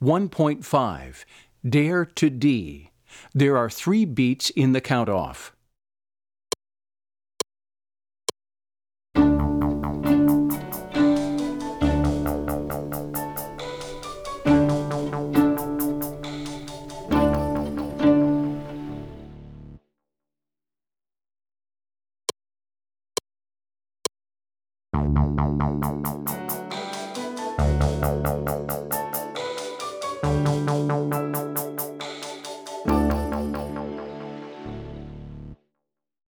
1.5. Dare to D. There are 3 beats in the count-off.